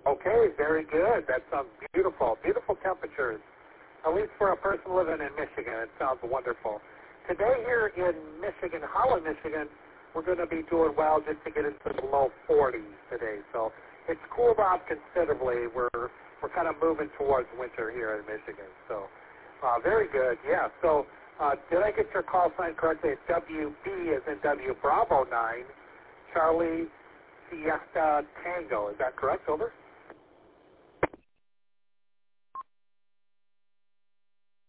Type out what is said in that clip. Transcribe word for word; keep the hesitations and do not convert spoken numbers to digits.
Okay, very good. That sounds beautiful. Beautiful temperatures, at least for a person living in Michigan. It sounds wonderful. Today here in Michigan, Holland, Michigan, we're going to be doing well just to get into the low forties today. So it's cooled off considerably. We're we're kind of moving towards winter here in Michigan. So uh, very good. Yeah. So uh, did I get your call sign correctly? It's W B as in W Bravo nine, Charlie Siesta Tango. Is that correct? Over.